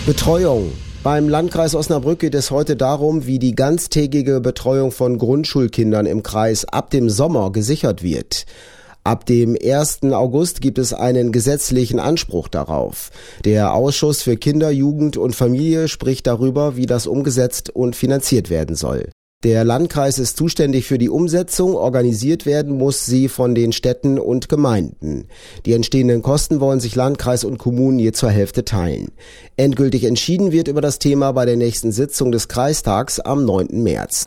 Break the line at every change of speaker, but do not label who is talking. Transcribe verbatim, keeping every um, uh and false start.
Betreuung. Beim Landkreis Osnabrück geht es heute darum, wie die ganztägige Betreuung von Grundschulkindern im Kreis ab dem Sommer gesichert wird. Ab dem ersten August gibt es einen gesetzlichen Anspruch darauf. Der Ausschuss für Kinder, Jugend und Familie spricht darüber, wie das umgesetzt und finanziert werden soll. Der Landkreis ist zuständig für die Umsetzung, organisiert werden muss sie von den Städten und Gemeinden. Die entstehenden Kosten wollen sich Landkreis und Kommunen je zur Hälfte teilen. Endgültig entschieden wird über das Thema bei der nächsten Sitzung des Kreistags am neunten März.